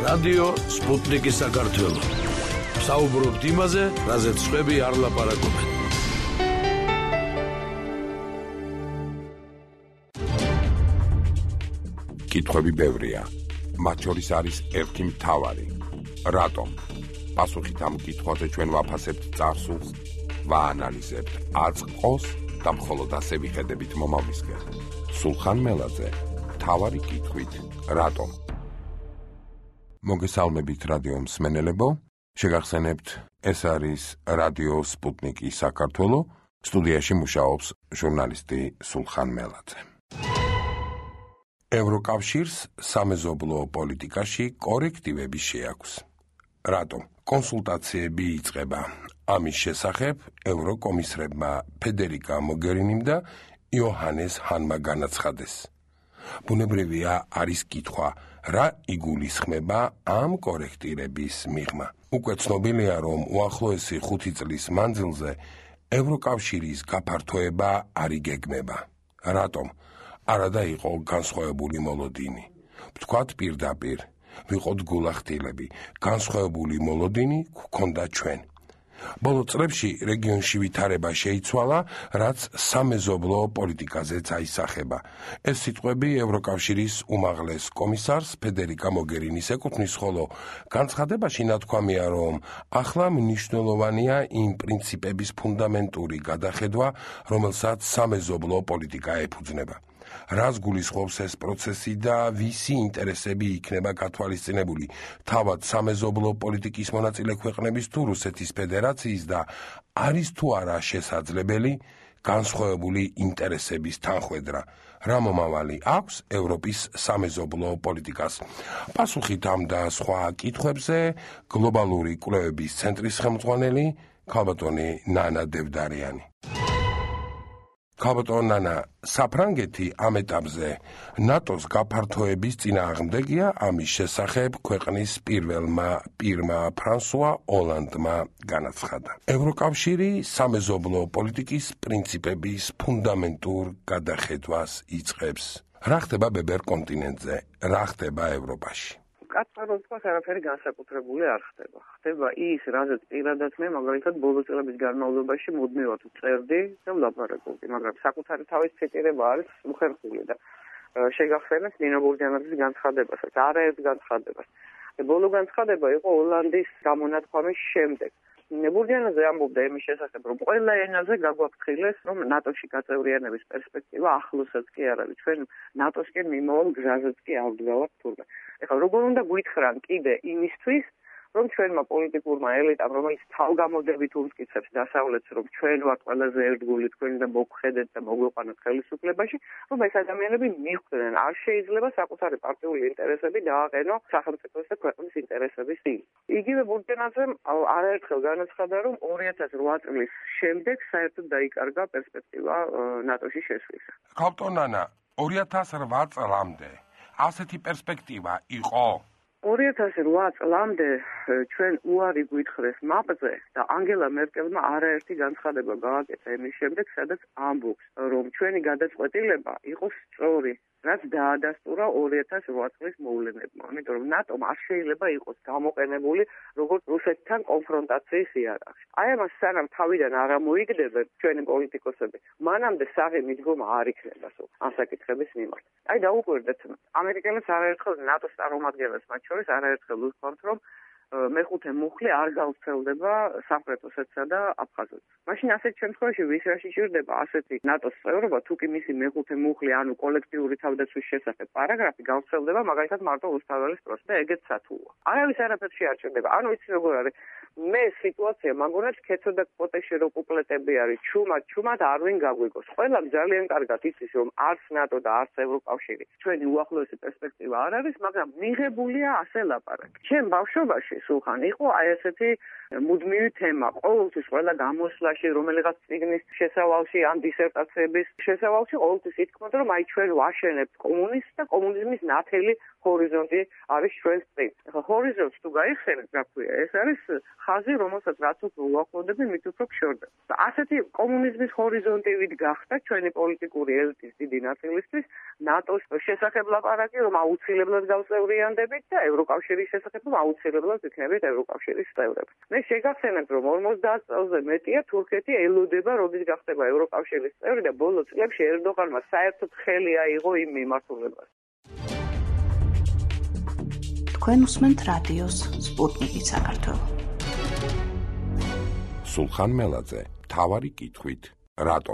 რადიო სპუტნიკი საქართველო. საუბრობთ იმაზე, რაზეც სხვები არ ლაპარაკობენ. კითხვები ბევრია. მათ შორის არის ერთი მთავარი. რატომ? პასუხით ამ კითხვაზე ჩვენ ვაფასებთ წარსულს, ვაანალიზებთ აწყოს და მხოლოდ ასე ვიხედებით მომავლისკენ. სულხან მელაძე, მთავარი კითხვით, რატომ? მოგესალმებით რადიო მსმენელებო, შეგახსენებთ, ეს არის რადიო სპუტნიკი საქართველო, სტუდიაში მუშაობს ჟურნალისტი სულხან მელაძე. ევროკავშირს სამეზობლო პოლიტიკაში კორექტივები შეაქვს. რატომ? კონსულტაციები იწყება ამის შესახებ ევროკომისრებმა ფედერიკა მოგერინიმ და იოჰანეს ჰანმა განაცხადეს. ბუნებრივია არის კითხვა, რა იგულისხმება ამ კორექტირების მიღმა. უკვე ცნობილია, რომ უახლოესი 5 წლის მანძილზე ევროკავშირის გაფართოება არ იგეგმება. რატომ? არადა იყო განსხვავებული მოლოდინი. ვთქვათ პირდაპირ, ვიყოთ გულახდილები, განსხვავებული მოლოდინი გვქონდა ჩვენ. ბოლო წლებში რეგიონში ვითარება შეიცვალა, რაც სამეზობლო პოლიტიკაზეც აისახება. ეს სიტყვები ევროკავშირის უმაღლეს კომისარს ფედერიკა მოგერინის ეკუთვნის, ხოლო განცხადებაში ნათქვამია, რომ ახლა მნიშვნელოვანია იმ პრინციპების ფუნდამენტური გადახედვა, რომელსაც სამეზობლო პოლიტიკა ეფუძნება. რას გულისხმობს ეს პროცესი და ვისი ინტერესები იქნება გათვალისწინებული, თავად სამეზობლო პოლიტიკის მონაწილე ქვეყნების თუ რუსეთის ფედერაციის და არის თუ არა შესაძლებელი განსხვავებული ინტერესების თანხვედრა, რა მომავალი აქვს ევროპის სამეზობლო პოლიტიკას? პასუხით ამ და სხვა კითხვებზე გლობალური კვლევების ცენტრის ხელმძღვანელი ქალბატონი ნანა დევდარიანი. ქალბატონ ნანა, საფრანგეთი ამ ეტაპზე ნატოს გაფართოების წინააღმდეგია, ამის შესახებ ქვეყნის პირველმა პირმა ფრანსუა ოლანდმა განაცხადა. ევროკავშირი სამეზობლო პოლიტიკის პრინციპების ფუნდამენტურ გადახედვას იწყებს. რა ხდება ბებერ კონტინენტზე? რა ხდება ევროპაში? კაცობრიობის არაფერი განსაკუთრებული არ ხდება. ხდება ის, რაზეც პირადად მე მაგალითად ბოლო წლების განმავლობაში მუდმივად ვწერდი და ვლაპარაკობდი, მაგრამ საკუთარი თავის ციტირება არის უხერხული და შეგახსენებთ ნინო ბურჯანაძის განცხადებასაც, არაერთ განცხადებას. ბოლო განცხადება იყო ოლანდის გამონათქვამის შემდეგ. ბურჯანაძე ამბობდა იმის შესახებ, რომ ყველა ენაზე გაგვაფრთხილეს, რომ ნატოში გაწევრიანების პერსპექტივა ახლოსაც კი არ არის. ჩვენ ნატოსკენ მიმავალ გზაზეც კი არ ვდგავართ თურმე. ეხლა როგორ უნდა გვითხრან კიდე იმისთვის, რომ ჩვენმა პოლიტიკურმა ელიტამ, რომელიც თავგამოდებით უმტკიცებს დასავლეთს, რომ ჩვენ ვართ ყველაზე ერთგული თქვენი და მოგხედეთ და მოგვიყვანოთ ხელისუფლებაში, რომ ეს ადამიანები მიხვდნენ, არ შეიძლება საკუთარი პარტიული ინტერესები დააყენო სახელმწიფოს და ქვეყნის ინტერესების წინ. იგივე ბურჯანაძემ არაერთხელ განაცხადა, რომ 2008 წლის შემდეგ საერთოდ დაიკარგა პერსპექტივა ნატოში შესვლის. ქალბატონ ნანა, 2008 წლამდე ასეთი პერსპექტივა იყო? 2008 წლამდე ჩვენ უარი გვითხრეს მაპზე და ანგელა მერკელმა არაერთი განცხადება გააკეთა იმის შემდეგ, სადაც ამბობს, რომ ჩვენი გადაწყვეტილება იყო სწორი, რაც დაადასტურა 2008 წლის მოვლენებმა. ამიტომ რომ ნატომ არ შეიძლება იყოს გამოყენებული როგორც რუსეთთან კონფრონტაციის იარაღი. აი ამას სანამ თავიდან არ ამოიგდებენ ჩვენი პოლიტიკოსები, მანამდე საღი მიდგომა არ იქნება ამ საკითხების მიმართ. აი დაუკვირდეთ, ამერიკელებს არაერთხელ ნატოს წარმომადგენლებს მათ შორის არაერთხელ ვთქვამთ, რომ მეხუთე მუხლი არ გავრცელდება სამხრეთ ოსეთსა და აფხაზეთს. მაშინ ასეთ შემთხვევაში ვის რა შეჭირდება ასეთი ნატოს წევრობა, თუ კი მისი მეხუთე მუხლი, ანუ კოლექტიური თავდაცვის შესახებ პარაგრაფი გავრცელდება მაგალითად მარტო რუსთაველის დროს და ეგეც სათულოა. არავის არაფერში არ ჭირდება. ანუ იცი როგორ არის? მე სიტუაცია მაგონაც კეცო და კოტეში რო კუპლეტები არის, ჩუმად არ ვინ გაგვიგოს. ყველამ ძალიან კარგად იცის, რომ არც ნატო და არც ევროკავშირი ჩვენი უახლოესი პერსპექტივა არ არის, მაგრამ მიღებულია ასე ლაპარაკი. ჩემ ბავშვობაში სულხან იყო აი ესეთი მუდმივი თემა. ყოველთვის ყველა გამოსვლაში, რომელიღაც წიგნის შესავალში, ან დისერტაციების შესავალში ყოველთვის ითქმოდა, რომ აი ჩვენ ვაშენებთ კომუნიზმს და კომუნიზმის ნათელი ჰორიზონტი არის ჩვენს წინ. ახლა ჰორიზონტს თუ გაიხსენებთ, რა ქვია, ეს არის ხაზი, რომელსაც რაც უფრო უახლოვდება, მით უფრო გშორდება. ასეთი კომუნიზმის ჰორიზონტივით გახდა ჩვენი პოლიტიკური ელიტის დიდი ნაწილისთვის ნატოს შესახებ ლაპარაკი, რომ აუცილებლად გავწევრიანდებით და ევროკავშირის შესახებ, რომ აუცილებლად იქნებით ევროკავშირის წევრები. მე შეგახსენებთ, რომ 50 წელზე მეტია თურქეთი ელოდება, როდის გახდება ევროკავშირის წევრი და ბოლო წლებში ერდოღანმა საერთოდ ხელი აიღო იმ მიმართულებას. თქვენ უსმენთ რადიოს სპუტნიკი საქართველო. სულხან მელაძე, მთავარი კითხვით, რატომ?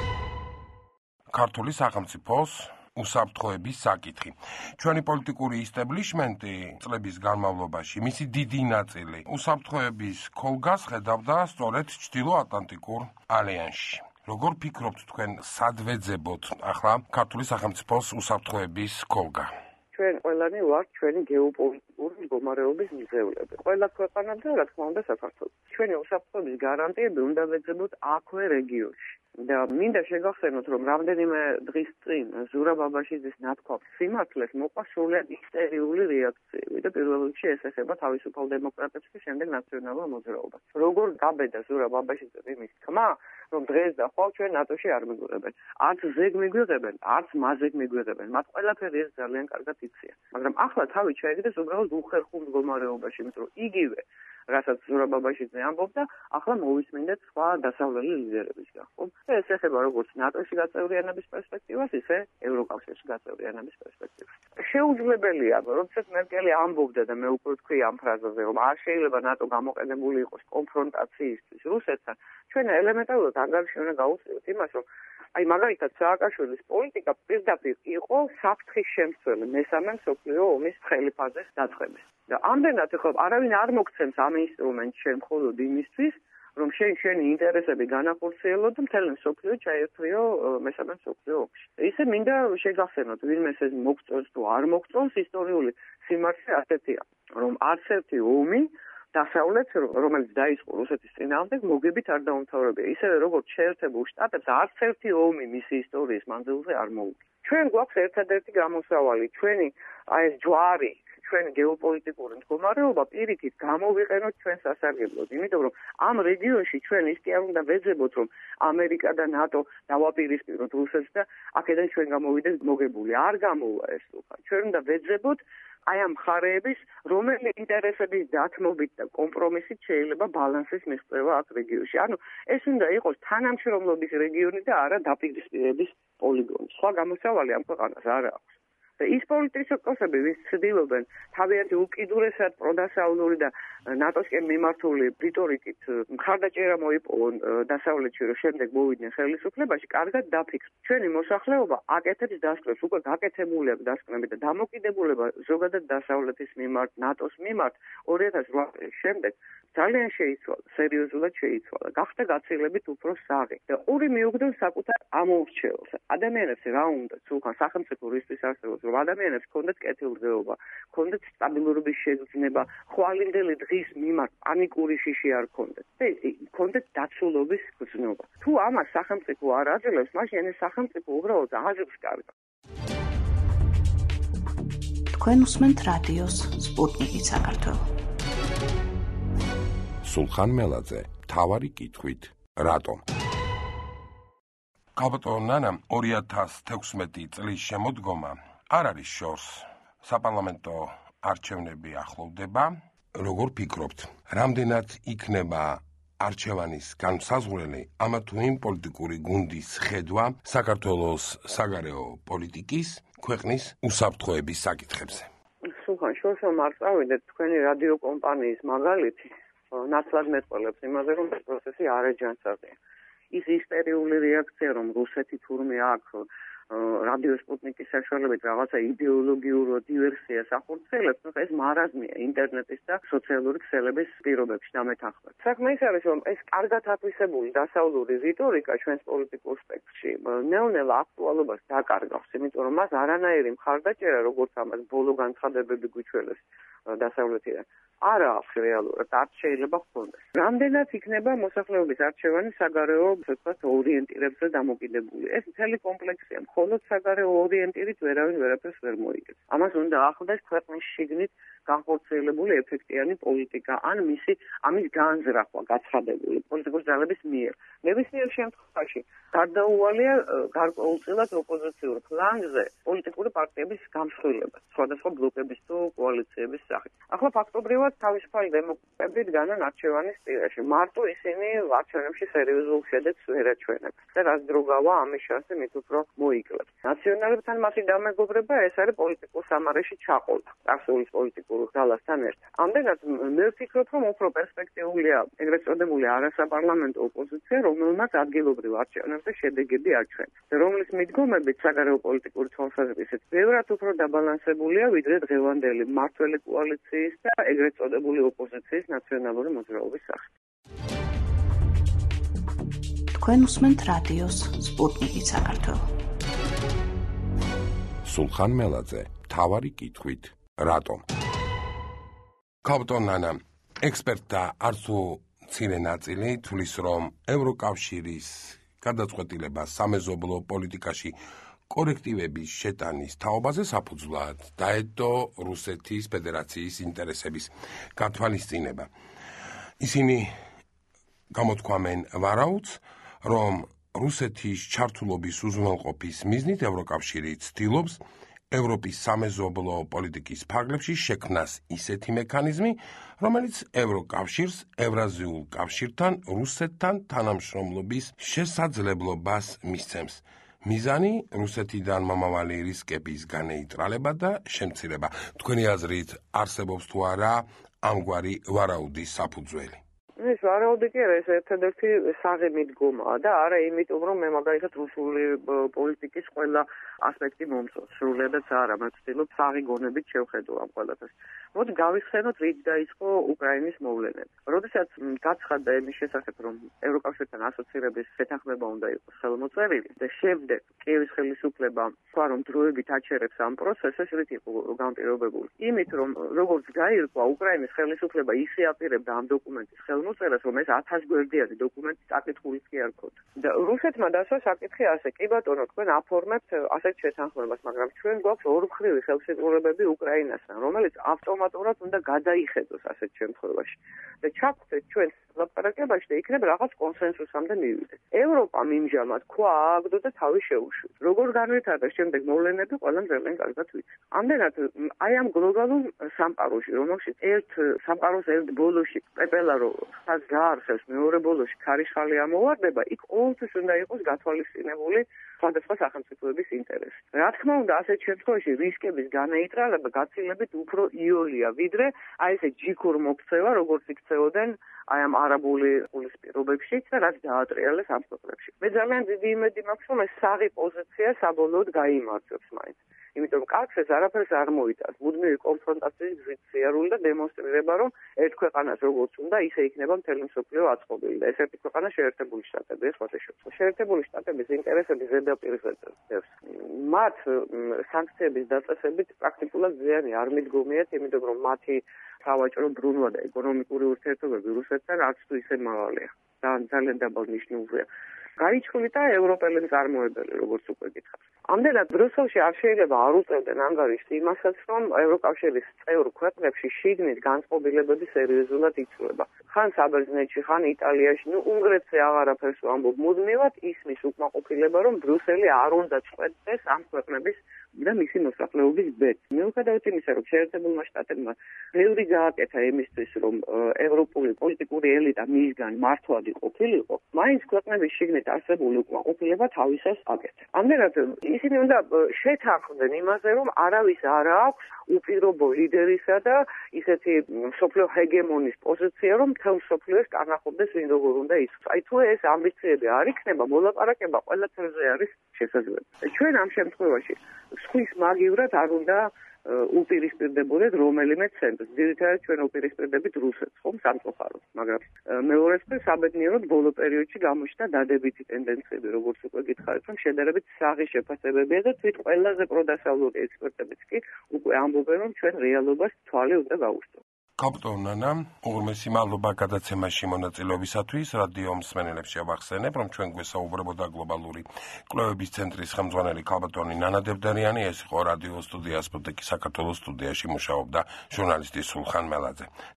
ქართული სახელმწიფოს უსაფრთხოების საკითხი. ჩვენი პოლიტიკური ისტებლიშმენტი წლების განმავლობაში მისი დიდი ნაწილი უსაფრთხოების ქოლგას ხედავდა სწორედ ჩრდილო-ატლანტიკურ ალიანსში. როგორ ფიქრობთ თქვენ, სად ვეძებოთ ახლა ქართული სახელმწიფოს უსაფრთხოების ქოლგა? ჩვენ ყველანი ვართ ჩვენი გეოპოლიტიკური მდგომარეობის მძევლები. ყველა ქვეყანა და რა თქმა უნდა საქართველო. ჩვენი უსაფრთხოების გარანტიები უნდა ვეძებოთ აქვე რეგიონში. და მინდა შეგახსენოთ, რომ რამდენიმე დღის წინ ზურაბ აბაშიძის ნათქვამს სიმართლეს მოყვა სრულად ისტერიული რეაქციები და პირველ რიგში ეს ეხება თავისუფალ დემოკრატებს და შემდეგ ნაციონალურ მოძრაობას. როგორ გაბედა ზურაბ აბაშიძე იმის თქმა, რომ დღეს და ხვალ ჩვენ ნატოში არ მიგვიღებენ. არც ზეგ მიგვიღებენ, არც მაზეგ მიგვიღებენ. მათ ყველაფერი ეს ძალიან კარგად იციან. მაგრამ ახლა თავი ჩაიგდეს უბრალოდ უხერხულ მდგომარეობაში, იმიტომ რომ იგივე რასაც ზურაბ აბაშიძე ამბობდა, ახლა მოვისმინეთ სხვა დასავლელი ლიდერებისგან. და ეს ეხება როგორც ნატოში გაწევრიანების პერსპექტივას, ისე ევროკავშირში გაწევრიანების პერსპექტივას. შეუძლებელია, როდესაც მერკელი ამბობდა და მე უკვე ვთქვი ამ ფრაზაზე, რომ არ შეიძლება ნატო გამოყენებული იყოს კონფრონტაციისთვის რუსეთთან, ჩვენ ელემენტარულად ანგარიში უნდა გავუწიოთ იმას, რომ მაგალითად სააკაშვილის პოლიტიკა პირდაპირ იყო საფრთხის შემცველი მესამე მსოფლიო ომის თხელი ფაზის დაწყების. და ამდენად ხო არავინ არ მოგცემს ამ ინსტრუმენტს შენ მხოლოდ იმისთვის, რომ შენი ინტერესები განახორციელო და მთელი მსოფლიო ჩაერთვიო მესამე მსოფლიო ომში. ისე მინდა შეგახსენოთ, ვინმეს ეს მოგწონს თუ არ მოგწონს, ისტორიული სიმართლე ასეთია, რომ არც ერთი ომი დასავლეთს, რომელიც დაიწყო რუსეთის წინააღმდეგ, მოგებით არ დაუმთავრებია. ისევე როგორც შეერთებულ შტატებს არც ერთი ომი მისი ისტორიის მანძილზე არ მოუგია. ჩვენ გვაქვს ერთადერთი გამოსავალი, ჩვენი ეს ჯვარი, ჩვენი გეოპოლიტიკური მდგომარეობა პირიქით გამოვიყენოთ ჩვენ სასარგებლოდ, იმიტომ რომ ამ რეგიონში ჩვენ ის კი არ უნდა ვეძებოთ, რომ ამერიკა და ნატო დავაპირისპიროთ რუსეთს და აქედან ჩვენ გამოვიდეს მოგებული. არ გამოვა ეს უკან. ჩვენ უნდა ვეძებოთ აი ამ მხარეების, რომელი ინტერესების დათმობით და კომპრომისით შეიძლება ბალანსის მიღწევა აქ რეგიონში. ანუ ეს უნდა იყოს თანამშრომლობის რეგიონი და არა დაპირისპირების პოლიგონი. სხვა გამოსავალი ამ ქვეყანას არ აქვს. და ის პოლიტიკოსები, ვის ცდილობენ თავიანთი უკიდურესად პროდასავლური და ნატოსკენ მიმართული რიტორიკით მხარდაჭერა მოიპოვონ დასავლეთში, რომ შემდეგ მოვიდნენ ხელისუფლებაში, კარგად დაფიქრდეთ. ჩვენი მოსახლეობა აკეთებს დასკვნებს, უკვე გაკეთებული აქვს დასკვნები და დამოკიდებულება ზოგადად დასავლეთის მიმართ, ნატოს მიმართ 2008 წლის შემდეგ ძალიან შეიცვალა, სერიოზულად შეიცვალა. გახდა გაცილებით უფრო საღი და ყური მიუგდონ საკუთარ ამორჩეულს. ადამიანებს რა უნდა, სულხან სახელმწიფო რისთვის არსებობს, რომ ადამიანებს ჰქონდეთ კეთილდღეობა, ჰქონდეთ სტაბილურობის შეგრძნება, ხვალინდელი დღის მიმართ პანიკური შიში არ ჰქონდეთ და ჰქონდეთ დაცულობის გრძნობა. თუ ამას სახელმწიფო არ აძლევს, მაშინ ეს სახელმწიფო უბრალოდ აღაზრდს კარგავს. თქვენ უსმენთ რადიოს სპუტნიკი საქართველო. სულხან მელაძე, მთავარი კითხვით, რატომ? ქალბატონ ნანა, 2016 წლის შემოდგომა არ არის შორს. საპარლამენტო არჩევნები ახლოვდება. როგორ ფიქრობთ, რამდენად იქნება არჩევანის განსაზღვრელი ამა თუ იმ პოლიტიკური გუნდის ხედვა საქართველოს საგარეო პოლიტიკის, ქვეყნის უსაფრთხოების საკითხებზე? სულხან, შორსა არ წავიდეთ, თქვენი რადიო კომპანიის მაგალითი ნაცვლად მეტყველებს იმაზე, რომ ეს პროცესი არ ეჯანსაღია. ის ისტერიული რეაქცია, რომ რუსეთი თურმე აქვს რადიო სპუტნიკის საშუალებით რაღაცა იდეოლოგიურ დივერსიას ახორციელებს, ნუ ეს მარაზმია ინტერნეტის და სოციალური ქსელების პირობებში დამეთანხმებით. საქმე ის არის, რომ ეს კარგად ათვისებული დასავლური რიტორიკა ჩვენს პოლიტიკურ სპექტრში ნელ-ნელა აქტუალობას დაკარგავს, იმიტომ რომ მას არანაირი მხარდაჭერა, როგორც ამას ბოლო განცხადებები გვიჩვენეს დასავლეთიდან, არ აქვს რეალურად, არ შეიძლება ჰქონდეს. რამდენად იქნება მოსახლეობის არჩევანი საგარეო, ასე ვთქვათ, ორიენტირებზე დამოკიდებული. ეს მთელი კომპლექსია. მხოლოდ საგარეო ორიენტირით ვერაფერს ვერ მოიგებს. ამას უნდა ახლდეს ქვეყნის შიგნით განხორციელებული ეფექტიანი პოლიტიკა ან ამის განზრახვა გაცხადებული პოლიტიკური ძალების მიერ. ნებისმიერ შემთხვევაში გარდაუვალია გარკვეულწილად ოპოზიციურ ფლანგზე პოლიტიკური პარტიების გამსხვილება, სხვადასხვა ბლოკების თუ კოალიციების სახით. ახლა ფაქტობრივად თავისუფალი დემოკრატები დგანან არჩევანის პირაში. მარტო ისინი არჩევნებში სერიოზულ შედეგს ვერ აჩვენებენ. და რაც დრო გავა ამის შანსი მით უფრო მოიკლებს. ნაციონალებთან მათი დამეგობრება ეს არის პოლიტიკურ სამარეში ჩაყოლა. წარსულის პოლიტიკურ ძალასთან ერთად. ამდენად მე ვფიქრობ, რომ უფრო პერსპექტიულია ეგრეთ წოდებული არასაპარლამენტო ოპოზიცია, რომელმაც ადგილობრივ არჩევნებზე შედეგები აჩვენეს, რომლის მიდგომებით საგარეო პოლიტიკური თვალსაზრისით ბევრად უფრო დაბალანსებულია, ვიდრე დღევანდელი მმართველი კოალიციის და ეგრეთ წოდებული ოპოზიციის ნაციონალური მოძრაობის სახით. თქვენ უსმენთ რადიოს სპუტნიკი საქართველო. სულხან მელაძე, მთავარი კითხვით, რატომ? ქავტონანა, ექსპერტთა არც მცირე ნაწილი თვლის, რომ ევროკავშირის გადაწყვეტილება სამეზობლო პოლიტიკაში კორექტივების შეტანის თაობაზე საფუძვლად დაედო რუსეთის ფედერაციის ინტერესების გათვალისწინება. ისინი გამოთქვამენ ვარაუდს, რომ რუსეთის ჩართულობის უზრუნველყოფის მიზნით ევროკავშირი ცდილობს ევროპის სამეზობლო პოლიტიკის ფარგლებში შექმნას ისეთი მექანიზმი, რომელიც ევროკავშირს ევრაზიულ კავშირთან რუსეთთან თანამშრომლობის შესაძლებლობას მისცემს. მიზანი რუსეთიდან მომავალი რისკების განეიტრალება და შემცირება. თქვენი აზრით არსებობს თუ არა ამგვარი ვარაუდის საფუძველი? ეს ვარაუდი კი არა, ეს ერთადერთი საღი მიდგომაა და არა იმიტომ, რომ მე მაგალითად რუსული პოლიტიკის ყველა ასპექტი მომწონს. სრულიადაც არა, მე ვცდილობ საღი გონებით შევხედო ამ ყველაფერს. მოდი გავიხსენოთ, რით დაიწყო უკრაინის მოვლენები. როდესაც გაცხადდა იმის შესახებ, რომ ევროკავშირთან ასოცირების შეთანხმება უნდა იყოს ხელმოწერილი და შემდეგ კიევის ხელისუფლება თქვა, რომ დროებით აჩერებს ამ პროცესს, რით იყო განპირობებული? იმით, რომ როგორც გაირკვა, უკრაინის ხელისუფლება ისე აპირებდა ამ დოკუმენტის ხელმოწერას, რომ ეს 1000 გვერდიანი დოკუმენტი საკითხულიც კი არ ქონდა. და რუსეთმა დასვა საკითხი ასე, კი ბატონო, თქვენ აფორმებთ ასეთ შეთანხმებას, მაგრამ ჩვენ გვაქვს ორმხრივი ხელშეკრულებები უკრაინასთან, რომელიც ავტომატურად უნდა გადაიხედოს ასეთ შემთხვევაში. და ჩაგვწევთ ჩვენ ლაპარაკებაში და იქნებ რაღაც კონსენსუსამდე მივიდეთ. ევროპამ იმჟამად ქვა ააგდო და თავი შეუშვით. როგორ განვითარდა შემდეგ მოვლენები, ყველამ ძალიან კარგად ვიცით. ამდენად აი ამ გლობალურ სამყაროში, რომელშიც ერთ სამყაროს ერთ ბოლოში პეპელარო ხას გაარსებს, მეორე ბოლოში ქარიშხალი ამოვარდება, იქ ყოველთვის უნდა იყოს გათვალისწინებული სხვადასხვა სახელმწიფოების ინტერესი. რა თქმა უნდა, ასეთ შემთხვევაში რისკების განეიტრალება გაცილებით უფრო იოლია, ვიდრე აი ესე ჯიქურ მოქცევა, როგორც იქცეოდნენ აი ამ არაბული ყულის პირობებში და რაც დაატრიალეს ამ ქვეყნებში. მე ძალიან დიდი იმედი მაქვს, რომ ეს საღი პოზიცია საბოლოოდ გაიმარჯვებს მაინც. იმიტომ რომ კაცს ეს არაფერს არ მოიტანს. მუდმივი კონფრონტაციის გზით სიარული და დემონსტრირება, რომ ერთ ქვეყანას როგორც უნდა, ისე იქნება მთელი მსოფლიო აწყობილი და ეს ერთი ქვეყანა შეერთებული შტატები, ეს ხოთეშოთო. შეერთებული შტატების ინტერესები ზედაპირზე წერს. მათ სანქციების დაწესებით პრაქტიკულად ზიანი არ მიდგომიათ, იმიტომ რომ მათი სავაჭრო ბრუნვა და ეკონომიკური ურთიერთობები რუსეთთან არც თუ ისე მაღალია. ძალიან დაბალ ნიშნულზეა. გაიჩხვლით და ევროპელი მწარმოებელი, როგორც უკვე გითხარით. ამდენად ბრიუსელში არ შეიძლება არ უწევდნენ ანგარიშს იმასაც, რომ ევროკავშირის წევრ ქვეყნებში შიგნით განწყობილებები სერიოზულად იცვლება. ხან საბერძნეთში, ხან იტალიაში, უნგრეთზე აღარაფერს ვამბობ, მუდმივად ისმის უკმაყოფილება, რომ ბრიუსელი არ უნდა წყვეტდეს ამ ქვეყნების და მისი მოსახლეობის ბედს. მიუხედავად იმისა, რომ შეერთებულმა შტატებმა ბევრი გააკეთა იმისთვის, რომ ევროპული პოლიტიკური ელიტა მისგან მართლად ყოფილიყო, მაინც ქვეყნების შიგნით არსებული უკმაყოფილება თავისას აკეთა. ამდენად ისინი უნდა შეთანხმდნენ იმაზე, რომ არავის არ აქვს უპირობო ლიდერისა და ისეთი მსოფლიო ჰეგემონის პოზიცია, რომ მთელ მსოფლიოს კანახობდეს ვინ როგორ უნდა იყოს. აი თუ ეს ამბიციები არ იქნება, მოლაპარაკება ყველა წელზე არის შესაძლებელი. ჩვენ ამ შემთხვევაში სხვის მაგივრად არ უნდა უპირისპირდებოდეთ რომელიმე ცენტრს. ძირითადად ჩვენ უპირისპირდებით რუსეთს, ხომ სამწუხაროდ. მაგრამ მეორე მხრივ საბედნიეროდ ბოლო პერიოდში გამოჩნდა დადებითი ტენდენციები, როგორც უკვე გითხარით, რომ შედარებით საღი შეფასებებია და თვით ყველაზე პროდასავლური ექსპერტებიც კი უკვე ამბობენ, რომ ჩვენ რეალობას თვალი უნდა გაუშვოთ. კაპიტან ნანა, უღრმესი მადლობა გადაცემაში მონაწილეობისათვის. რადიო მსმენელებს შევახსენებ, რომ ჩვენ გვესაუბრებოდა გლობალური კვლევების ცენტრის ხელმძღვანელი კაპიტანი ნანა დებდარიანი. ეს იყო რადიო სტუდია სპუტნიკი საქართველოს სტუდიაში მუშაობდა ჟურნალისტი სულხან მელაძე.